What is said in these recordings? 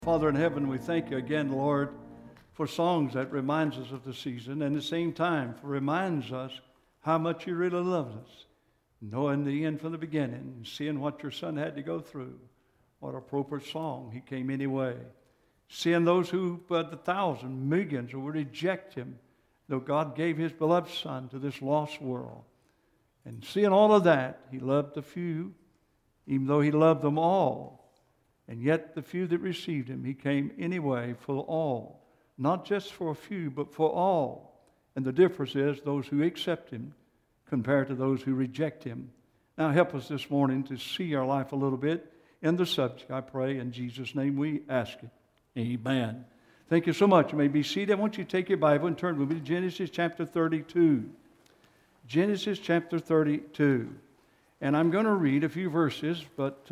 Father in heaven, we thank you again, Lord, for songs that reminds us of the season, and at the same time reminds us how much you really loved us, knowing the end from the beginning, and seeing what your son had to go through. What appropriate song, he came anyway. Seeing those who, but the thousands, millions who would reject him, though God gave his beloved son to this lost world. And seeing all of that, he loved the few, even though he loved them all. And yet the few that received him, he came anyway for all. Not just for a few, but for all. And the difference is those who accept him compared to those who reject him. Now help us this morning to see our life a little bit in the subject, I pray. In Jesus' name we ask it. Amen. Thank you so much. You may be seated. I want you to take your Bible and turn with me to Genesis chapter 32. Genesis chapter 32. And I'm going to read a few verses, but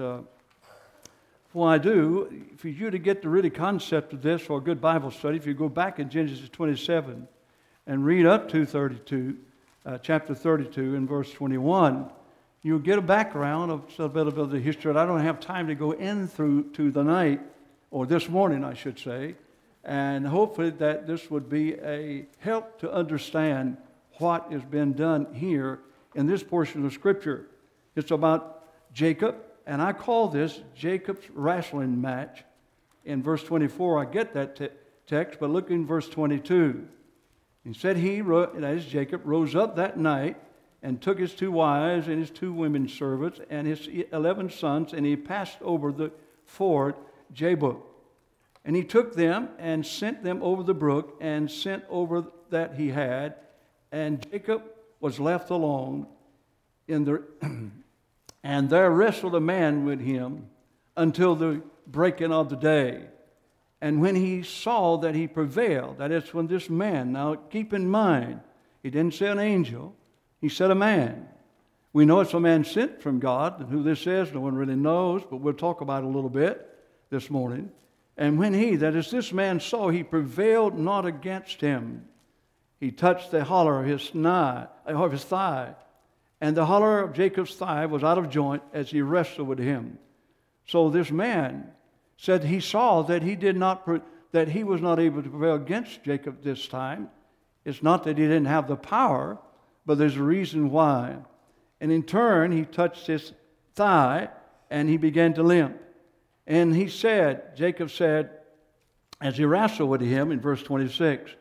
before I do, for you to get the really concept of this for a good Bible study, if you go back in Genesis 27 and read up to chapter 32 and verse 21, you'll get a background of a bit of the history. I don't have time to go in through to the night, or this morning, I should say, and hopefully that this would be a help to understand what has been done here in this portion of Scripture. It's about Jacob. And I call this Jacob's wrestling match. In verse 24, I get that text, but look in verse 22. He said that is Jacob, rose up that night and took his 2 wives and his 2 women servants and his 11 sons, and he passed over the ford Jabbok. And he took them and sent them over the brook and sent over that he had. And Jacob was left alone in the... And there wrestled a man with him until the breaking of the day. And when he saw that he prevailed, that is, when this man, now keep in mind, he didn't say an angel, he said a man. We know it's a man sent from God, and who this is, no one really knows, but we'll talk about it a little bit this morning. And when he, that is, this man saw, he prevailed not against him. He touched the hollow of his thigh. And the hollow of Jacob's thigh was out of joint as he wrestled with him. So this man said he saw that that he was not able to prevail against Jacob this time. It's not that he didn't have the power, but there's a reason why. And in turn, he touched his thigh and he began to limp. And Jacob said, as he wrestled with him in verse 26,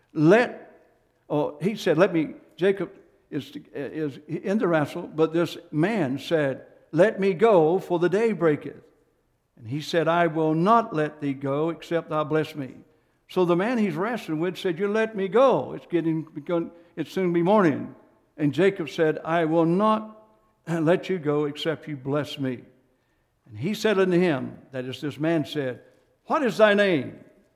Jacob is in the wrestle, but this man said, let me go, for the day breaketh. And he said, I will not let thee go, except thou bless me. So the man he's wrestling with said, you let me go. It's soon be morning. And Jacob said, I will not let you go, except you bless me. And he said unto him, that is, this man said, what is thy name?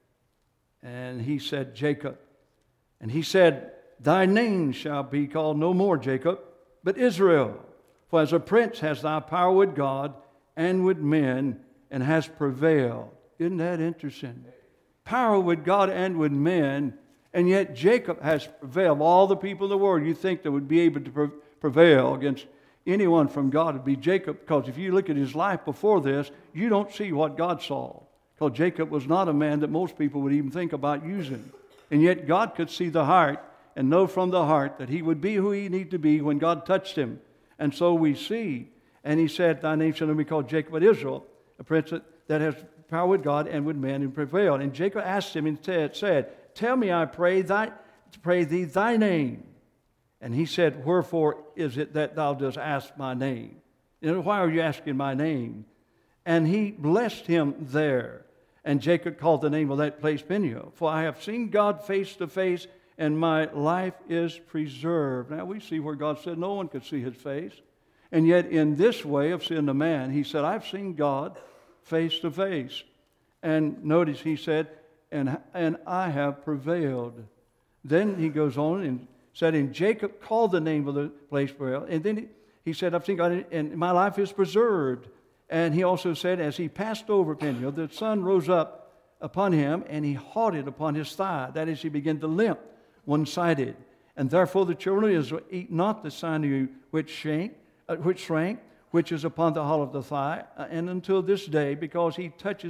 And he said, Jacob. And he said, thy name shall be called no more Jacob, but Israel. For as a prince hast thou power with God and with men, and has prevailed. Isn't that interesting? Power with God and with men, and yet Jacob has prevailed. All the people of the world you think that would be able to prevail against anyone from God would be Jacob, because if you look at his life before this, you don't see what God saw. Because Jacob was not a man that most people would even think about using. And yet God could see the heart and know from the heart that he would be who he needed to be when God touched him. And so we see, and he said, thy name shall not be called Jacob, but Israel, a prince that has power with God and with men and prevailed. And Jacob asked him and said, tell me, I pray thee thy name. And he said, wherefore is it that thou dost ask my name? And why are you asking my name? And he blessed him there. And Jacob called the name of that place Peniel. For I have seen God face to face, and my life is preserved. Now we see where God said no one could see his face. And yet in this way of seeing the man, he said, I've seen God face to face. And notice he said, and I have prevailed. Then he goes on and said, and Jacob called the name of the place Peniel. And then he said, I've seen God, and my life is preserved. And he also said, as he passed over Peniel, the sun rose up upon him, and he halted upon his thigh. That is, he began to limp one-sided. And therefore the children of Israel eat not the sinew which shrank, which is upon the hollow of the thigh, and until this day, because he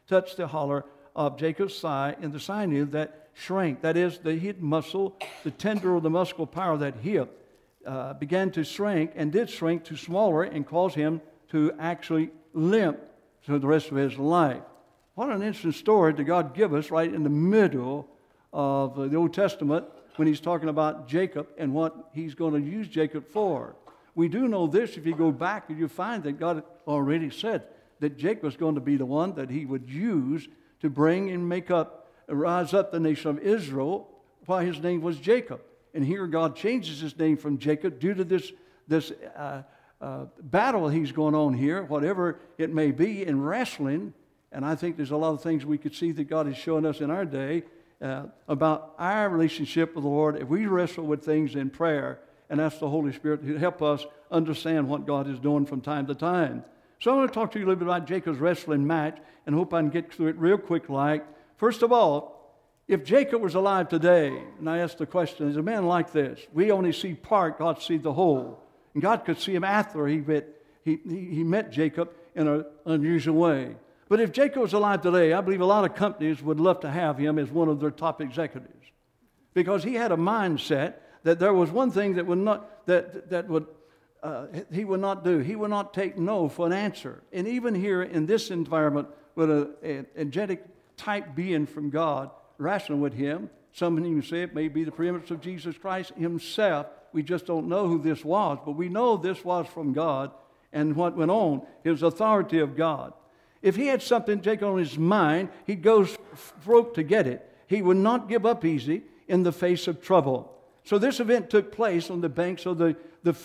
touched the hollow of Jacob's thigh, and the sinew that shrank, that is, the hidden muscle, the tender of the muscular power of that hip, began to shrink and did shrink to smaller and caused him to actually limp for the rest of his life. What an interesting story did God give us right in the middle of the Old Testament when he's talking about Jacob and what he's going to use Jacob for. We do know this. If you go back, you find that God already said that Jacob was going to be the one that he would use to bring and rise up the nation of Israel, while his name was Jacob. And here God changes his name from Jacob due to this battle he's going on here, whatever it may be, in wrestling. And I think there's a lot of things we could see that God is showing us in our day about our relationship with the Lord if we wrestle with things in prayer and ask the Holy Spirit to help us understand what God is doing from time to time. So I want to talk to you a little bit about Jacob's wrestling match and hope I can get through it real quick like. First of all, if Jacob was alive today, and I ask the question, is a man like this? We only see part, God sees the whole. And God could see him after he met Jacob in an unusual way. But if Jacob was alive today, I believe a lot of companies would love to have him as one of their top executives, because he had a mindset that there was one thing that he would not do. He would not take no for an answer. And even here in this environment, with an angelic type being from God wrestling with him, some even say it may be the preeminence of Jesus Christ himself. We just don't know who this was, but we know this was from God, and what went on is authority of God. If he had something, Jacob, on his mind, he'd go broke to get it. He would not give up easy in the face of trouble. So this event took place on the banks of the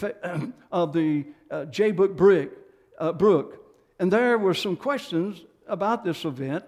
Jabbok Brook. And there were some questions about this event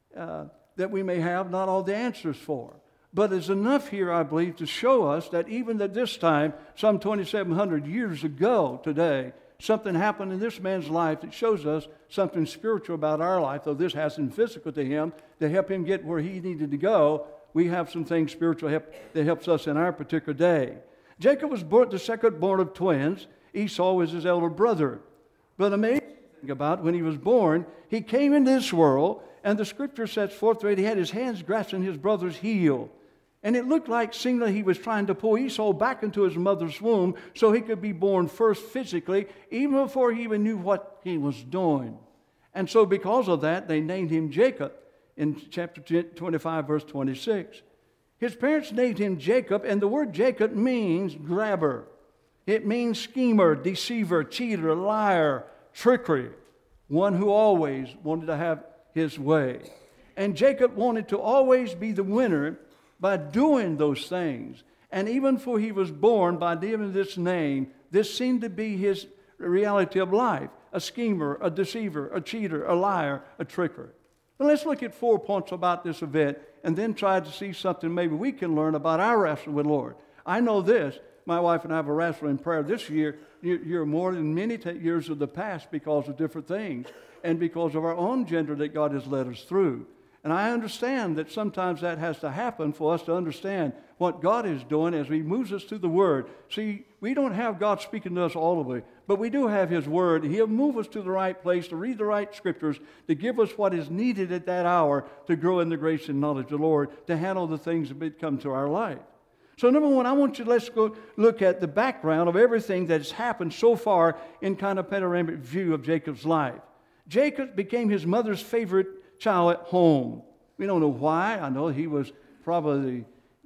that we may have not all the answers for. But it's enough here, I believe, to show us that even at this time, some 2,700 years ago today, something happened in this man's life that shows us something spiritual about our life, though this has been physical to him, to help him get where he needed to go. We have some things spiritual that helps us in our particular day. Jacob was the second born of twins. Esau was his elder brother. But amazing thing about when he was born, he came into this world, and the scripture sets forth that he had his hands grasping his brother's heel. And it looked like seemingly he was trying to pull Esau back into his mother's womb so he could be born first physically, even before he even knew what he was doing. And so because of that, they named him Jacob in chapter 25, verse 26. His parents named him Jacob, and the word Jacob means grabber. It means schemer, deceiver, cheater, liar, trickery, one who always wanted to have his way. And Jacob wanted to always be the winner by doing those things. And even before he was born, by giving this name, this seemed to be his reality of life: a schemer, a deceiver, a cheater, a liar, a tricker. Well, let's look at 4 points about this event and then try to see something maybe we can learn about our wrestling with the Lord. I know this. My wife and I have a wrestling prayer this year more than many years of the past because of different things and because of our own gender that God has led us through. And I understand that sometimes that has to happen for us to understand what God is doing as He moves us through the Word. See, we don't have God speaking to us audibly, but we do have His Word. He'll move us to the right place, to read the right Scriptures, to give us what is needed at that hour to grow in the grace and knowledge of the Lord, to handle the things that come to our life. So number one, let's go look at the background of everything that has happened so far in kind of panoramic view of Jacob's life. Jacob became his mother's favorite child at home. We don't know why. I know he was probably,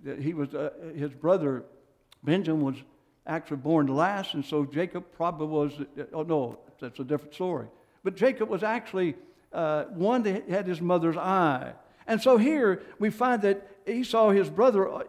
his brother Benjamin was actually born last, and so Jacob probably was, that's a different story. But Jacob was actually one that had his mother's eye. And so here we find that he sold his brother's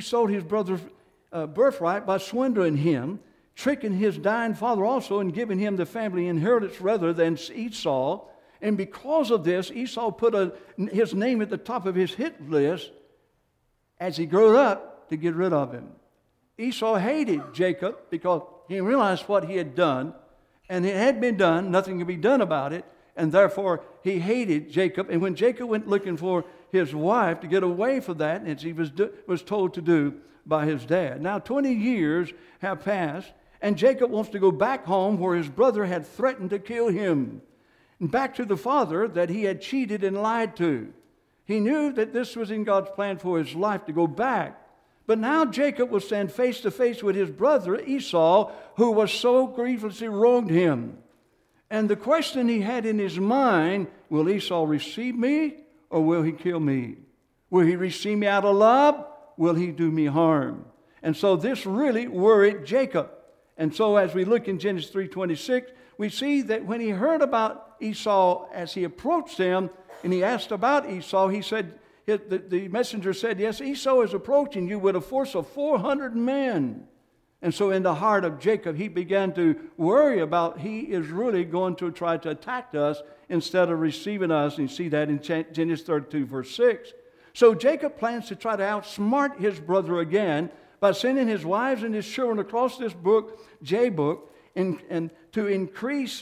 birthright by swindling him, tricking his dying father also, and giving him the family inheritance rather than Esau. And because of this, Esau put his name at the top of his hit list as he grew up to get rid of him. Esau hated Jacob because he realized what he had done, and it had been done, nothing could be done about it, and therefore he hated Jacob. And when Jacob went looking for his wife to get away from that, as he was told to do by his dad. Now 20 years have passed, and Jacob wants to go back home where his brother had threatened to kill him. and back to the father that he had cheated and lied to. He knew that this was in God's plan for his life to go back. But now Jacob will stand face to face with his brother Esau, who was so grievously wronged him. And the question he had in his mind, will Esau receive me or will he kill me? Will he receive me out of love? Will he do me harm? And so this really worried Jacob. And so as we look in Genesis 3:26, we see that when he heard about Esau as he approached him and he asked about Esau, he said, the messenger said, yes, Esau is approaching you with a force of 400 men. And so in the heart of Jacob, he began to worry about he is really going to try to attack us instead of receiving us. And you see that in Genesis 32, verse 6. So Jacob plans to try to outsmart his brother again by sending his wives and his children across this book, Jabbok, and to increase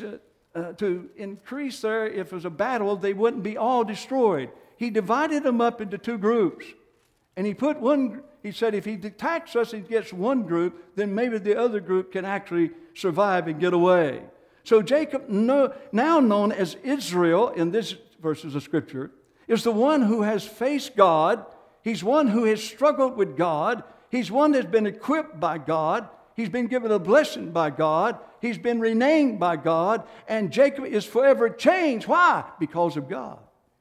there, if it was a battle, they wouldn't be all destroyed. He divided them up into two groups. And he said if he attacks us and gets one group, then maybe the other group can actually survive and get away. So Jacob, now known as Israel in this verses of Scripture, is the one who has faced God. He's one who has struggled with God. He's one that's been equipped by God. He's been given a blessing by God. He's been renamed by God. And Jacob is forever changed. Why? Because of God.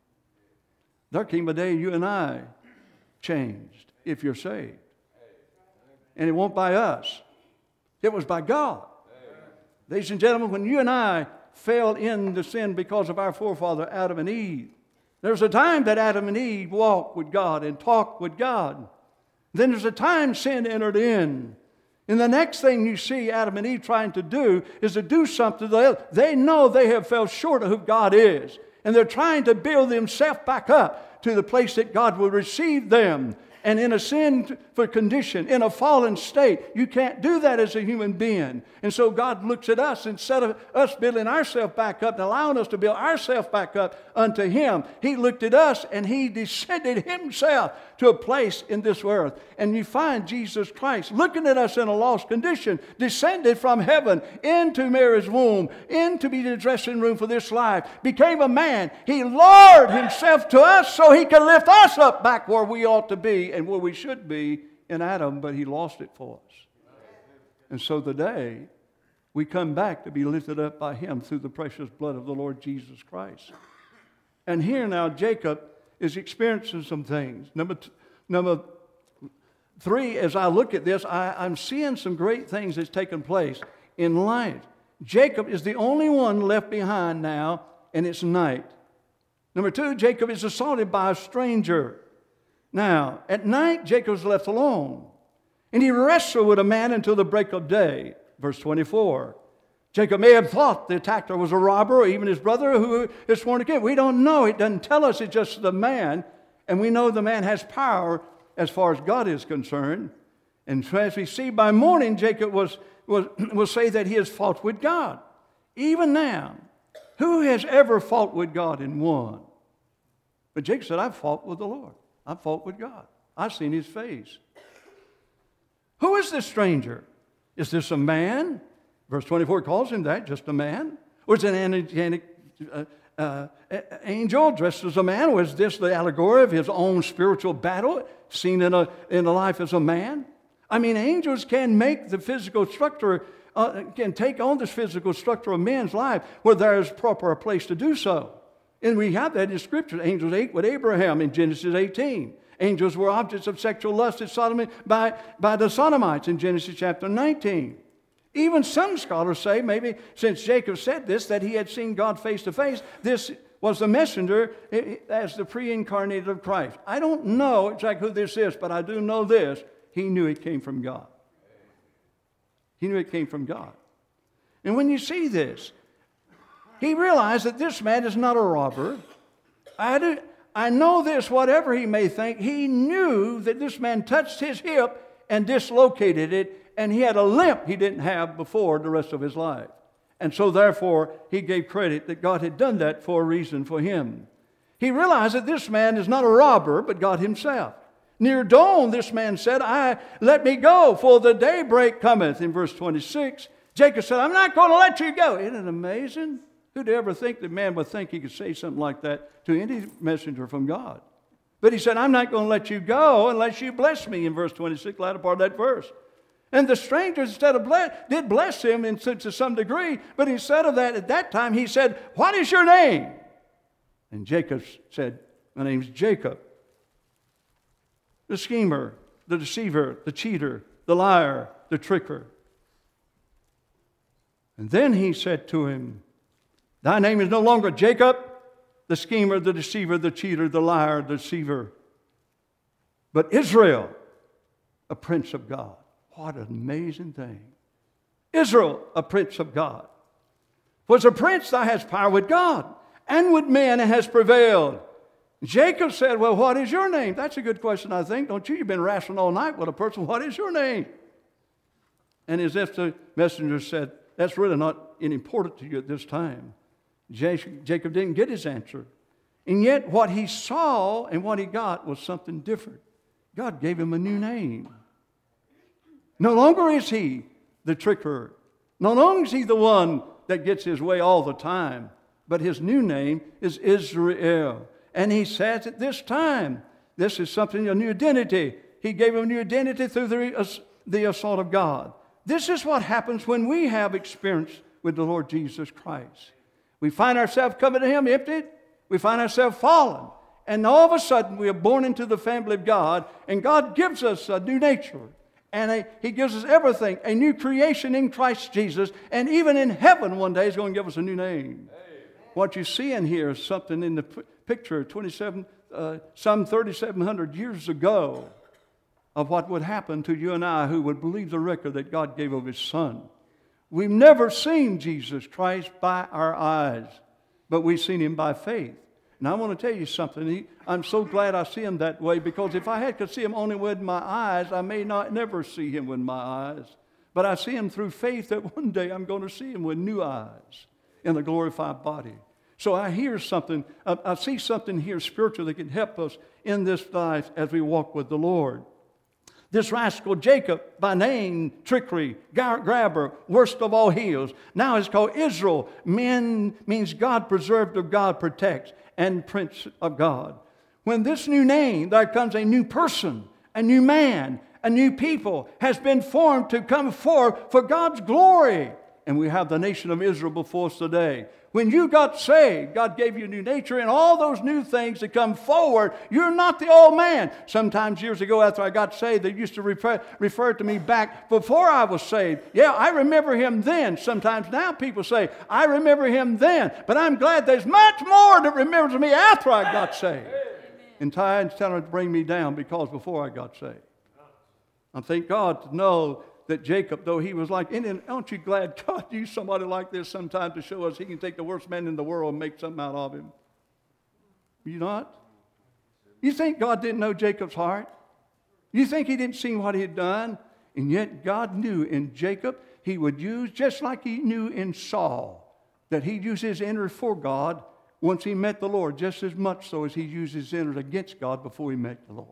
There came a day you and I changed if you're saved. And it won't by us. It was by God. Ladies and gentlemen, when you and I fell into sin because of our forefather Adam and Eve, there was a time that Adam and Eve walked with God and talked with God. Then there's a time sin entered in. And the next thing you see Adam and Eve trying to do is to do something. They know they have fell short of who God is. And they're trying to build themselves back up to the place that God will receive them. And in a sinful condition, in a fallen state, you can't do that as a human being. And so God looks at us, instead of us building ourselves back up and allowing us to build ourselves back up unto Him, He looked at us and He descended Himself to a place in this earth. And you find Jesus Christ looking at us in a lost condition, descended from heaven into Mary's womb, into the dressing room for this life, became a man. He lowered Himself to us so He could lift us up back where we ought to be and where we should be in Adam, but He lost it for us. And so today, we come back to be lifted up by Him through the precious blood of the Lord Jesus Christ. And here now, Jacob is experiencing some things. Number three, as I look at this, I'm seeing some great things that's taken place in life. Jacob is the only one left behind now, and it's night. Number two, Jacob is assaulted by a stranger. Now, at night, Jacob's left alone, and he wrestled with a man until the break of day. Verse 24. Jacob may have thought the attacker was a robber or even his brother who is sworn against. We don't know. It doesn't tell us. It's just the man, and we know the man has power as far as God is concerned. And so as we see by morning, Jacob will say that he has fought with God. Even now, who has ever fought with God and won? But Jacob said, I've fought with the Lord. I've fought with God. I've seen His face. Who is this stranger? Is this a man? Verse 24 calls him that, just a man. Or is it an angelic angel dressed as a man? Or is this the allegory of his own spiritual battle seen in a life as a man? I mean, angels can make the physical structure, can take on this physical structure of man's life where there is proper a place to do so. And we have that in Scripture. Angels ate with Abraham in Genesis 18. Angels were objects of sexual lust at Sodom by the Sodomites in Genesis chapter 19. Even some scholars say, maybe since Jacob said this, that he had seen God face to face, this was the messenger as the pre-incarnated of Christ. I don't know exactly who this is, but I do know this. He knew it came from God. He knew it came from God. And when you see this, he realized that this man is not a robber. I know this, whatever he may think. He knew that this man touched his hip and dislocated it, and he had a limp he didn't have before the rest of his life. And so therefore, he gave credit that God had done that for a reason for him. He realized that this man is not a robber, but God Himself. Near dawn, this man said, let me go, for the daybreak cometh. In verse 26, Jacob said, I'm not going to let you go. Isn't it amazing Who'd ever think that man would think he could say something like that to any messenger from God? But he said, I'm not going to let you go unless you bless me, in verse 26, latter part of that verse. And the strangers, instead of did bless him to some degree, but instead of that, at that time, he said, what is your name? And Jacob said, my name's Jacob. The schemer, the deceiver, the cheater, the liar, the tricker. And then he said to him, thy name is no longer Jacob, the schemer, the deceiver, the cheater, the liar, the deceiver, but Israel, a prince of God. What an amazing thing. Israel, a prince of God. For as a prince thou hast power with God, and with men has prevailed. Jacob said, well, what is your name? That's a good question, I think. Don't you? You've been wrestling all night with a person. What is your name? And as if the messenger said, that's really not important to you at this time. Jacob didn't get his answer. And yet what he saw and what he got was something different. God gave him a new name. No longer is he the tricker. No longer is he the one that gets his way all the time. But his new name is Israel. And he says at this time, this is something, a new identity. He gave him a new identity through the assault of God. This is what happens when we have experience with the Lord Jesus Christ. We find ourselves coming to Him emptied. We find ourselves fallen. And all of a sudden we are born into the family of God. And God gives us a new nature. And He gives us everything. A new creation in Christ Jesus. And even in heaven one day He's going to give us a new name. What you see in here is something in the picture, some 3,700 years ago, of what would happen to you and I who would believe the record that God gave of His Son. We've never seen Jesus Christ by our eyes, but we've seen Him by faith. And I want to tell you something. I'm so glad I see Him that way, because if I could see Him only with my eyes, I may never see Him with my eyes. But I see Him through faith that one day I'm going to see Him with new eyes in a glorified body. So I hear something, I see something here spiritually that can help us in this life as we walk with the Lord. This rascal Jacob, by name, trickery, grabber, worst of all heels, now is called Israel. Means God preserved or God protects, and Prince of God. When this new name, there comes a new person, a new man, a new people has been formed to come forth for God's glory. And we have the nation of Israel before us today. When you got saved, God gave you a new nature and all those new things that come forward. You're not the old man. Sometimes years ago after I got saved, they used to refer to me back before I was saved. Yeah, I remember him then. Sometimes now people say, I remember him then. But I'm glad there's much more that remembers me after I got saved. And Tide's telling to bring me down because before I got saved. I thank God to know that Jacob, though he was like, aren't you glad God used somebody like this sometimes to show us He can take the worst man in the world and make something out of him? You not? You think God didn't know Jacob's heart? You think He didn't see what he had done? And yet God knew in Jacob He would use, just like He knew in Saul, that he'd use his innards for God once he met the Lord, just as much so as he used his innards against God before he met the Lord.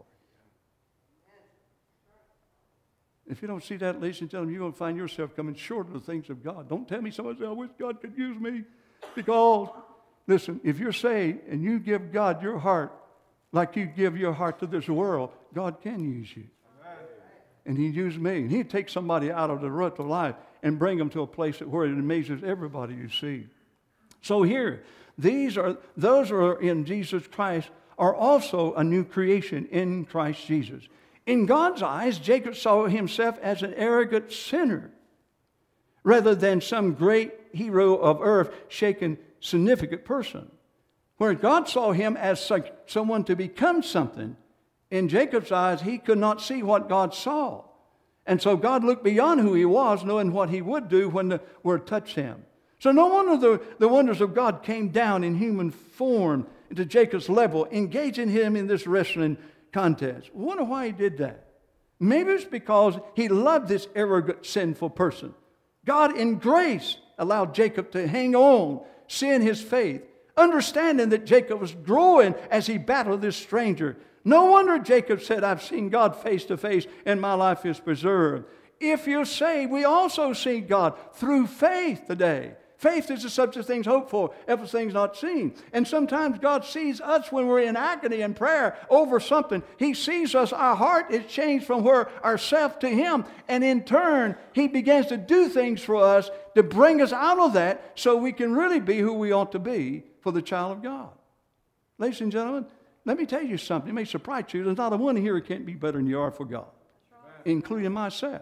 If you don't see that, ladies and gentlemen, you're going to find yourself coming short of the things of God. Don't tell me somebody says, I wish God could use me. Because, listen, if you're saved and you give God your heart like you give your heart to this world, God can use you. Amen. And He used me. And He'd take somebody out of the rut of life and bring them to a place where it amazes everybody you see. So here, those who are in Jesus Christ are also a new creation in Christ Jesus. In God's eyes, Jacob saw himself as an arrogant sinner rather than some great hero of earth-shaken, significant person. Where God saw him as someone to become something, in Jacob's eyes, he could not see what God saw. And so God looked beyond who he was, knowing what He would do when the word touched him. So no wonder the wonders of God came down in human form to Jacob's level, engaging him in this wrestling contest. I wonder why He did that. Maybe it's because He loved this arrogant, sinful person. God in grace allowed Jacob to hang on, seeing his faith, understanding that Jacob was growing as he battled this stranger. No wonder Jacob said, I've seen God face to face and my life is preserved. If you're saved, we also see God through faith today. Faith is the substance of things hoped for, evidence of things not seen. And sometimes God sees us when we're in agony and prayer over something. He sees us, our heart is changed from where ourself to Him. And in turn, He begins to do things for us to bring us out of that so we can really be who we ought to be for the child of God. Ladies and gentlemen, let me tell you something. It may surprise you. There's not a one here who can't be better than you are for God, including myself.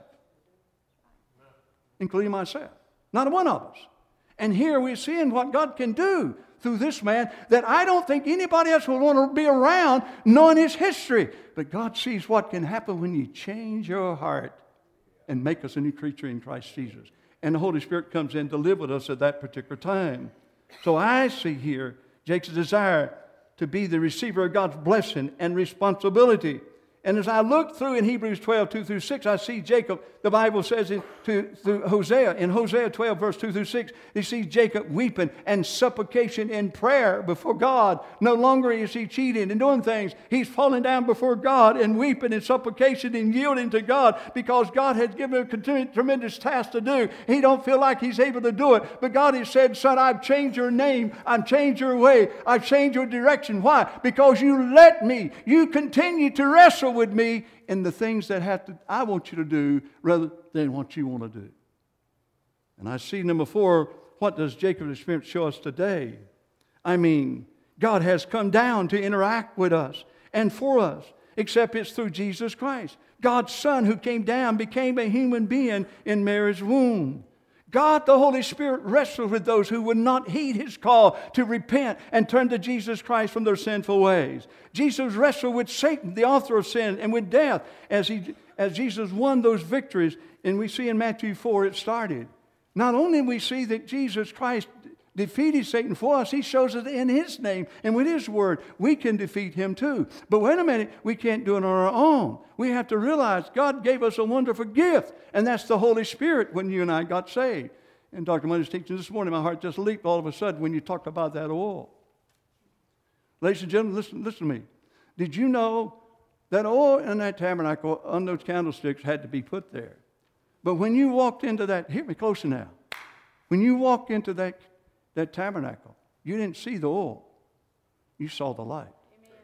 Including myself. Not a one of us. And here we're seeing what God can do through this man that I don't think anybody else would want to be around knowing his history. But God sees what can happen when you change your heart and make us a new creature in Christ Jesus. And the Holy Spirit comes in to live with us at that particular time. So I see here Jacob's desire to be the receiver of God's blessing and responsibility. And as I look through in Hebrews 12, 2 through 6, I see Jacob, the Bible says through Hosea, in Hosea 12, verse 2 through 6, you see Jacob weeping and supplication in prayer before God. No longer is he cheating and doing things. He's falling down before God and weeping and supplication and yielding to God because God has given him a tremendous task to do. He don't feel like he's able to do it. But God has said, son, I've changed your name. I've changed your way. I've changed your direction. Why? Because you let me. You continue to wrestle with me in the things that I want you to do rather than what you want to do. And I see number 4, what does Jacob's experience show us today? I mean, God has come down to interact with us and for us, except it's through Jesus Christ. God's Son who came down became a human being in Mary's womb. God, the Holy Spirit, wrestled with those who would not heed His call to repent and turn to Jesus Christ from their sinful ways. Jesus wrestled with Satan, the author of sin, and with death as Jesus won those victories. And we see in Matthew 4 it started. Not only do we see that Jesus Christ defeated Satan for us, He shows us in His name and with His word we can defeat him too. But wait a minute, we can't do it on our own. We have to realize God gave us a wonderful gift, and that's the Holy Spirit when you and I got saved. And Dr. Money's teaching this morning, my heart just leaped all of a sudden when you talked about that oil. Ladies and gentlemen, listen to me. Did you know that oil in that tabernacle on those candlesticks had to be put there? But when you walked into that, hear me closer now. When you walked into that tabernacle, you didn't see the oil. You saw the light. Amen.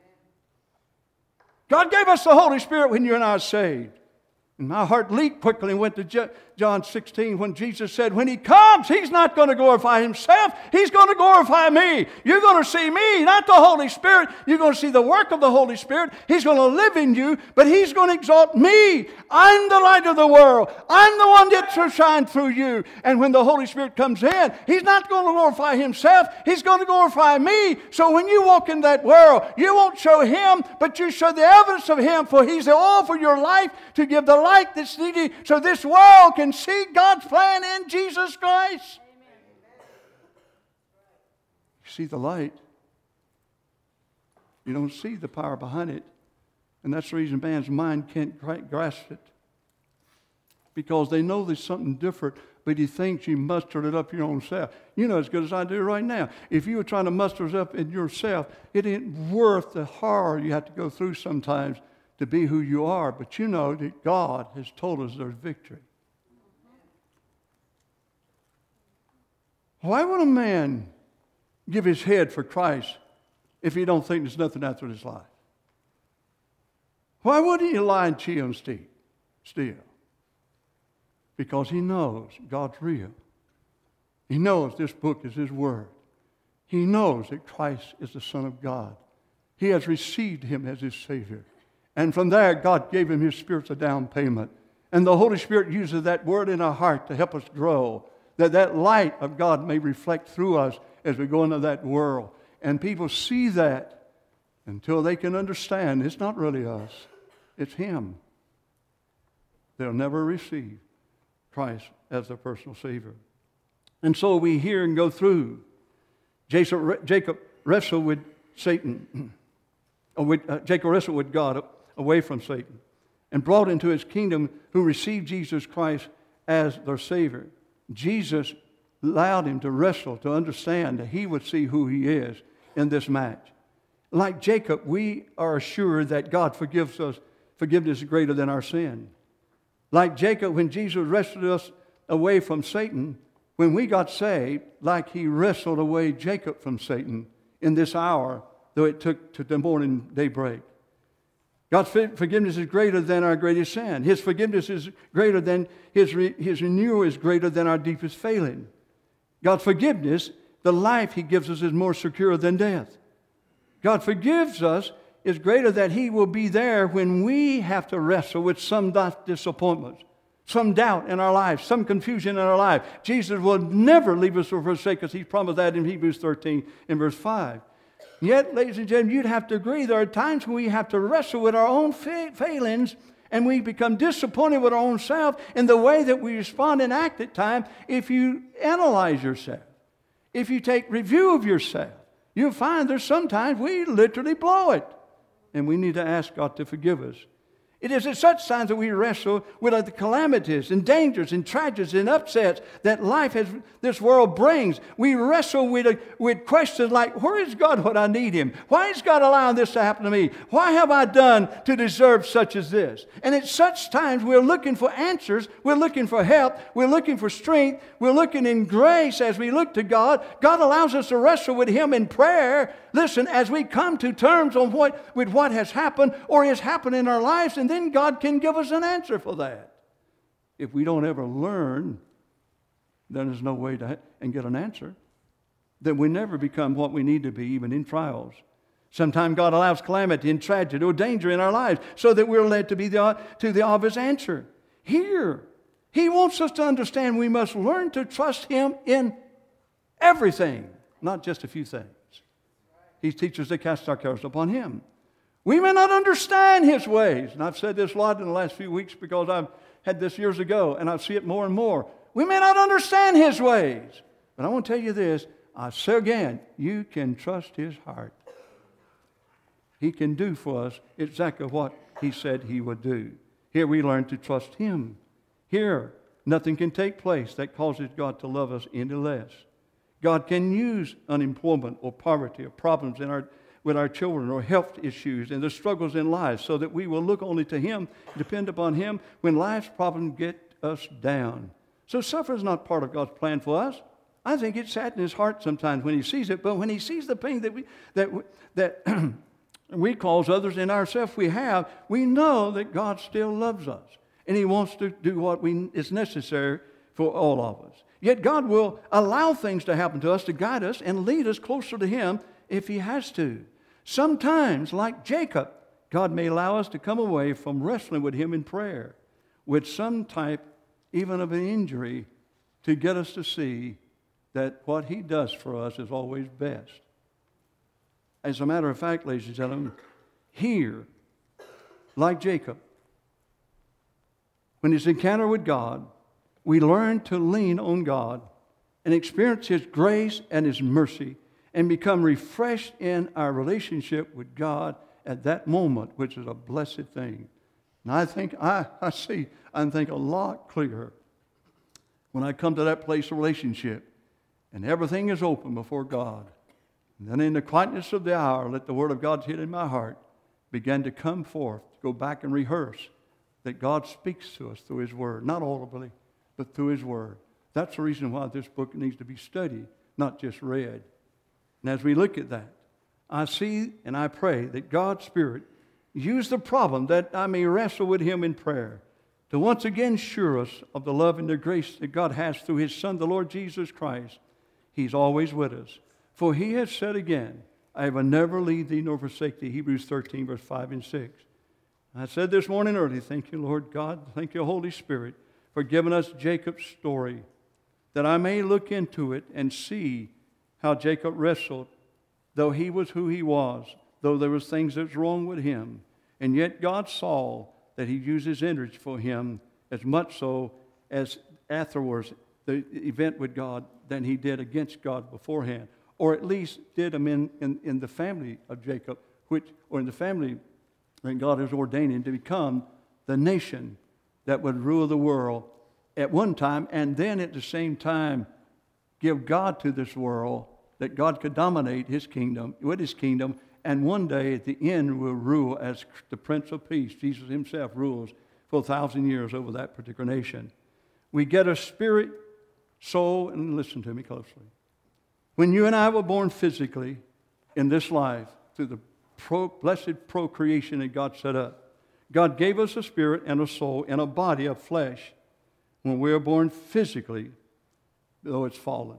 God gave us the Holy Spirit when you and I are saved. And my heart leaped quickly and went to John 16 when Jesus said, when He comes, He's not going to glorify Himself. He's going to glorify me. You're going to see me, not the Holy Spirit. You're going to see the work of the Holy Spirit. He's going to live in you, but He's going to exalt me. I'm the light of the world. I'm the one that shall shine through you. And when the Holy Spirit comes in, He's not going to glorify Himself. He's going to glorify me. So when you walk in that world, you won't show Him, but you show the evidence of Him, for He's the oil for your life to give the light that's needed so this world can see God's plan in Jesus Christ. Amen. You see the light. You don't see the power behind it. And that's the reason man's mind can't grasp it. Because they know there's something different, but he thinks you mustered it up your own self. You know as good as I do right now. If you were trying to muster it up in yourself, it ain't worth the horror you have to go through sometimes to be who you are. But you know that God has told us there's victory. Why would a man give his head for Christ if he don't think there's nothing after his life? Why would he lie and cheat and steal? Because he knows God's real. He knows this book is His Word. He knows that Christ is the Son of God. He has received Him as His Savior. And from there, God gave him His Spirit's a down payment. And the Holy Spirit uses that Word in our heart to help us grow, that light of God may reflect through us as we go into that world. And people see that until they can understand it's not really us, it's Him. They'll never receive Christ as their personal Savior. And so we hear and go through. Jacob wrestled with Satan. Jacob wrestled with God away from Satan and brought into His kingdom who received Jesus Christ as their Savior. Jesus allowed him to wrestle, to understand that he would see who he is in this match. Like Jacob, we are assured that God forgives us. Forgiveness is greater than our sin. Like Jacob, when Jesus wrestled us away from Satan, when we got saved, like He wrestled away Jacob from Satan in this hour, though it took to the morning daybreak. God's forgiveness is greater than our greatest sin. His forgiveness is greater than His renewal is greater than our deepest failing. God's forgiveness, the life He gives us, is more secure than death. God forgives us is greater that He will be there when we have to wrestle with some disappointments, some doubt in our life, some confusion in our life. Jesus will never leave us or forsake us. He's promised that in Hebrews 13 and verse 5. Yet, ladies and gentlemen, you'd have to agree there are times when we have to wrestle with our own failings, and we become disappointed with our own self in the way that we respond and act at times. If you analyze yourself, if you take review of yourself, you'll find there's sometimes we literally blow it, and we need to ask God to forgive us. It is at such times that we wrestle with the calamities and dangers and tragedies and upsets that this world brings. We wrestle with questions like, where is God when I need Him? Why is God allowing this to happen to me? Why have I done to deserve such as this? And at such times we're looking for answers. We're looking for help. We're looking for strength. We're looking in grace as we look to God. God allows us to wrestle with Him in prayer. Listen, as we come to terms with what has happened or is happening in our lives, and then God can give us an answer for that. If we don't ever learn, then there's no way to get an answer. Then we never become what we need to be, even in trials. Sometimes God allows calamity and tragedy or danger in our lives so that we're led to the obvious answer. Here, He wants us to understand we must learn to trust Him in everything, not just a few things. He teaches us to cast our cares upon Him. We may not understand His ways. And I've said this a lot in the last few weeks because I've had this years ago, and I see it more and more. We may not understand His ways. But I want to tell you this. I say again, you can trust His heart. He can do for us exactly what He said He would do. Here we learn to trust Him. Here, nothing can take place that causes God to love us any less. God can use unemployment or poverty or problems with our children or health issues and the struggles in life so that we will look only to Him, depend upon Him when life's problems get us down. So suffering is not part of God's plan for us. I think it saddens His heart sometimes when He sees it, but when He sees the pain that we cause others and ourselves we have, we know that God still loves us and He wants to do what is necessary for all of us. Yet God will allow things to happen to us to guide us and lead us closer to Him if He has to. Sometimes, like Jacob, God may allow us to come away from wrestling with Him in prayer with some type even of an injury to get us to see that what He does for us is always best. As a matter of fact, ladies and gentlemen, here, like Jacob, when his encounter with God, we learn to lean on God and experience His grace and His mercy and become refreshed in our relationship with God at that moment, which is a blessed thing. And I think I think a lot clearer when I come to that place of relationship and everything is open before God. And then in the quietness of the hour, let the Word of God's hid in my heart begin to come forth, go back and rehearse that God speaks to us through His Word, not audibly, but through His Word. That's the reason why this book needs to be studied, not just read. And as we look at that, I see and I pray that God's Spirit use the problem that I may wrestle with Him in prayer to once again assure us of the love and the grace that God has through His Son, the Lord Jesus Christ. He's always with us. For He has said again, I will never leave thee nor forsake thee, Hebrews 13, verse 5 and 6. I said this morning early, thank you, Lord God, thank you, Holy Spirit, for giving us Jacob's story, that I may look into it and see how Jacob wrestled, though he was who he was, though there was things that was wrong with him. And yet God saw that He used His energy for him as much so as afterwards the event with God than he did against God beforehand, or at least did him in the family of Jacob, or in the family that God is ordaining to become the nation that would rule the world at one time, and then at the same time give God to this world, that God could dominate His kingdom, with His kingdom, and one day at the end will rule as the Prince of Peace. Jesus Himself rules for 1,000 years over that particular nation. We get a soul, and listen to me closely. When you and I were born physically in this life through the blessed procreation that God set up, God gave us a spirit and a soul and a body of flesh when we were born physically, though it's fallen.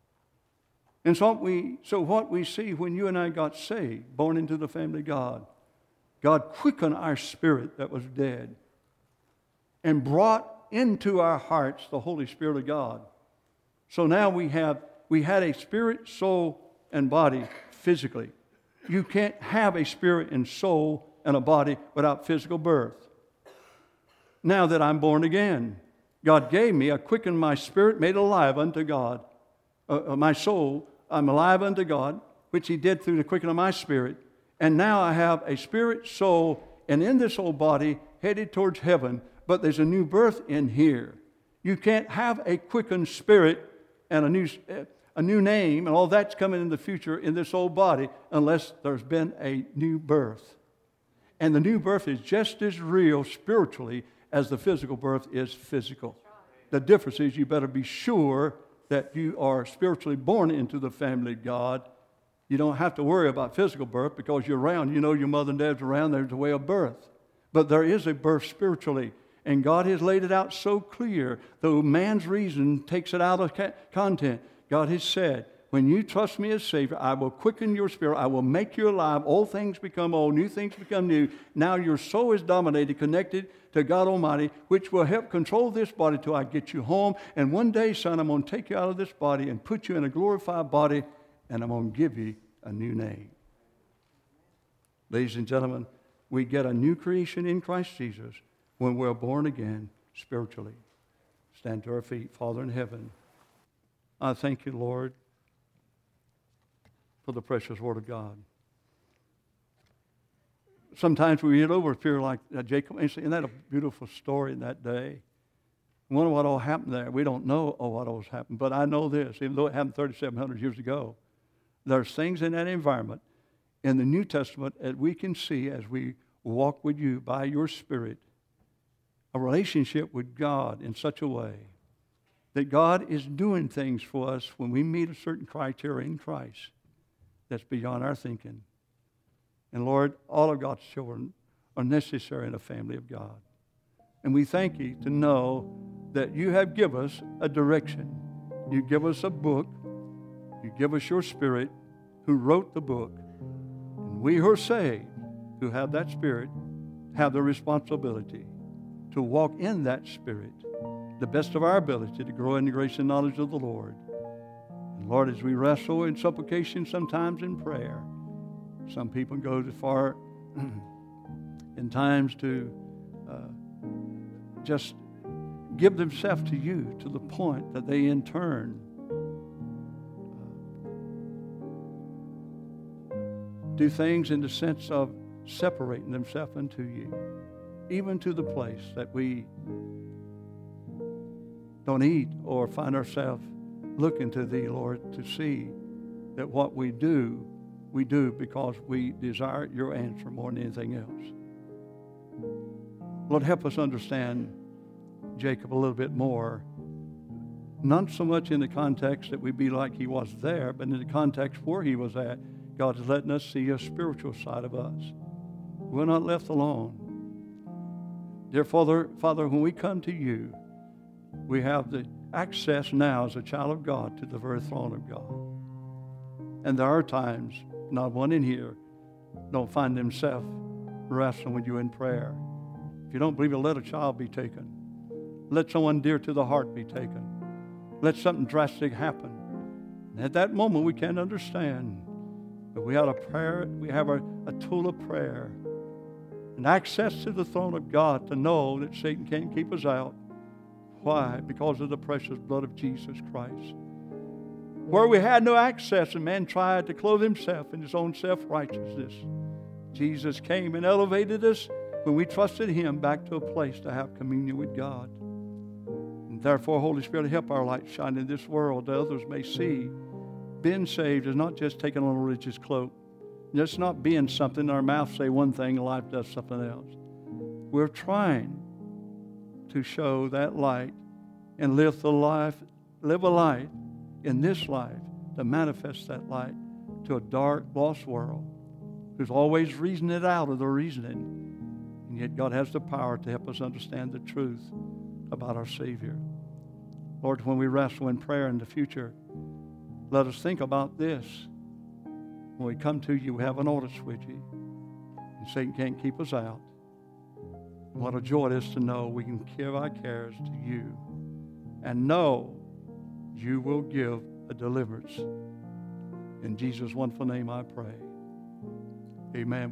And so what we see when you and I got saved, born into the family of God, God quickened our spirit that was dead and brought into our hearts the Holy Spirit of God. So now we had a spirit, soul, and body physically. You can't have a spirit and soul and a body without physical birth. Now that I'm born again, God gave me, quickened my spirit, made alive unto God. My soul, I'm alive unto God, which He did through the quickening of my spirit. And now I have a spirit, soul, and in this old body headed towards heaven. But there's a new birth in here. You can't have a quickened spirit and a new name and all that's coming in the future in this old body unless there's been a new birth. And the new birth is just as real spiritually as the physical birth is physical. The difference is you better be sure that you are spiritually born into the family of God. You don't have to worry about physical birth because you're around. You know your mother and dad's around. There's a way of birth. But there is a birth spiritually. And God has laid it out so clear, though man's reason takes it out of content. God has said, when you trust me as Savior, I will quicken your spirit. I will make you alive. Old things become old. New things become new. Now your soul is dominated, connected to God Almighty, which will help control this body till I get you home. And one day, son, I'm going to take you out of this body and put you in a glorified body, and I'm going to give you a new name. Ladies and gentlemen, we get a new creation in Christ Jesus when we're born again spiritually. Stand to our feet. Father in heaven, I thank you, Lord, for the precious Word of God. Sometimes we read over a period like Jacob, and say, isn't that a beautiful story in that day? I wonder what all happened there. We don't know what all happened, but I know this, even though it happened 3,700 years ago, there's things in that environment in the New Testament that we can see as we walk with you by your Spirit, a relationship with God in such a way that God is doing things for us when we meet a certain criteria in Christ that's beyond our thinking. And Lord, all of God's children are necessary in the family of God. And we thank you to know that you have given us a direction. You give us a book. You give us your Spirit who wrote the book. And we who are saved, who have that Spirit, have the responsibility to walk in that Spirit, the best of our ability to grow in the grace and knowledge of the Lord. And Lord, as we wrestle in supplication, sometimes in prayer, some people go too far in times to just give themselves to you to the point that they in turn do things in the sense of separating themselves unto you, even to the place that we don't eat or find ourselves looking to thee, Lord, to see that what we do because we desire your answer more than anything else. Lord, help us understand Jacob a little bit more, not so much in the context that we be like he was there, but in the context where he was at. God is letting us see a spiritual side of us. We're not left alone. Dear Father, when we come to you, we have the access now as a child of God to the very throne of God. And there are times, not one in here, don't find themselves wrestling with you in prayer. If you don't believe it, let a child be taken. Let someone dear to the heart be taken. Let something drastic happen. And at that moment, we can't understand. But we have a prayer. We have a tool of prayer and access to the throne of God to know that Satan can't keep us out. Why? Because of the precious blood of Jesus Christ. Where we had no access and man tried to clothe himself in his own self-righteousness, Jesus came and elevated us when we trusted him back to a place to have communion with God. And therefore, Holy Spirit, help our light shine in this world that others may see. Being saved is not just taking on a religious cloak. It's not being something, our mouth say one thing and life does something else. We're trying to show that light and live the life live a life in this life to manifest that light to a dark, lost world who's always reasoning it out of the reasoning. And yet God has the power to help us understand the truth about our Savior. Lord, when we wrestle in prayer in the future, let us think about this. When we come to you, we have an orders with you. And Satan can't keep us out. What a joy it is to know we can give our cares to you and know you will give a deliverance. In Jesus' wonderful name I pray. Amen.